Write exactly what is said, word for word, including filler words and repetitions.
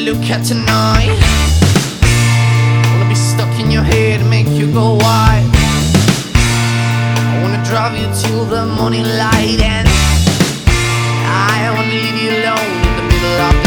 look at tonight. Wanna be stuck in your head and make you go wild. I wanna drive you till the morning light, and I wanna leave you alone in the middle of the